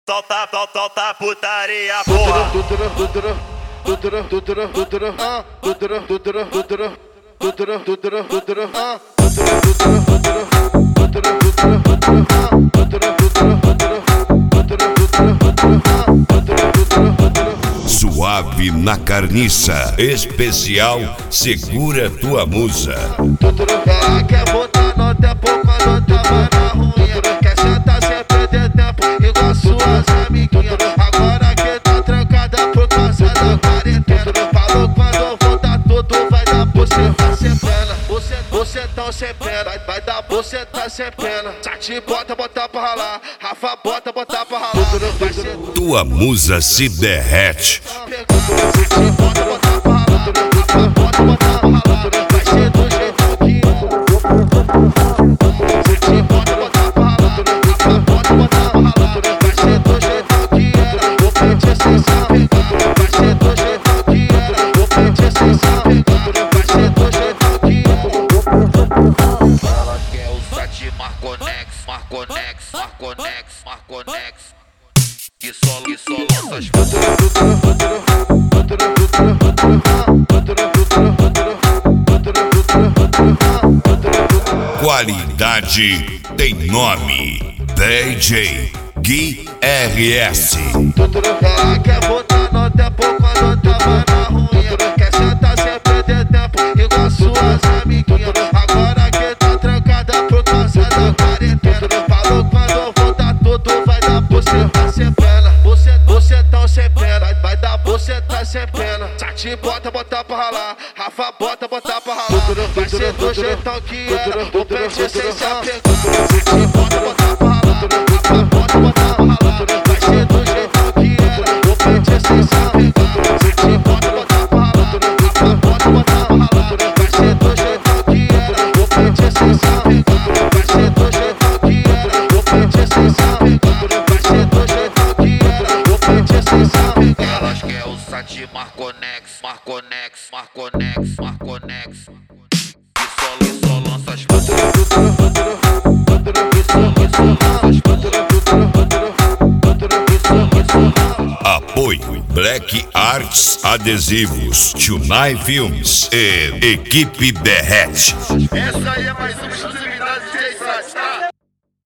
Solta, solta, solta putaria, porra. Suave na carniça, especial Segura Tua Musa. Ela quer botar no tempo quando tava na ruim. Quer sentar sem perder tempo igual suas amiguinhas. Agora que tá trancada por causa da quarentena. Falou quando voltar tudo vai dar buceta sem pena. Bucetão sem pena, vai dar buceta sem pena. Sati bota pra ralar, Rafa bota pra ralar. Vai ser Tua musa se derrete. Sati bota pra ralar, Rafa bota pra ralar. Vai ser do jeito que Sati bota pra ralar, Rafa bota pra ralar. Vai ser do jeito que era, vou pedir sem saber. Vai ser do jeito que era, vou pedir sem saber. Vai ser do jeito que ela quer o Sati Marconex, Marconex, Marconex, Marconex. Que só lança as Qualidade tem nome. DJ Gui RS. Ela quer botar no tempo quando tava na ruim. Quer sentar sem perder tempo igual suas amiguinhas. Agora que tá trancada por causa da quarentena. Falou quando voltar tudo vai dar buceta sem pena. Bucetão sem pena, vai dar buceta sem pena. Sati bota pra ralar, Rafa bota pra ralar. Vai ser do jeitão que era, vou pedir sem se apegar. Sati bota pra ralar, Rafa bota pra ralar. Vai ser do jeitão que era, vou pedir sem se apegar. Sati bota pra ralar, Rafa bota pra ralar. Vai ser do jeitão que era, vou pedir sem se apegar. Vai ser do jeitão que era, vou pedir sem se apegar. Vai ser do jeitão que era, vou pedir sem se apegar. Elas quer o Sati Marconex, Marconex, Marconex, Marconex. Que só lança as Apoio Black Arts Adesivos, Tunai Filmes e Equipe Derrete. Essa aí é mais um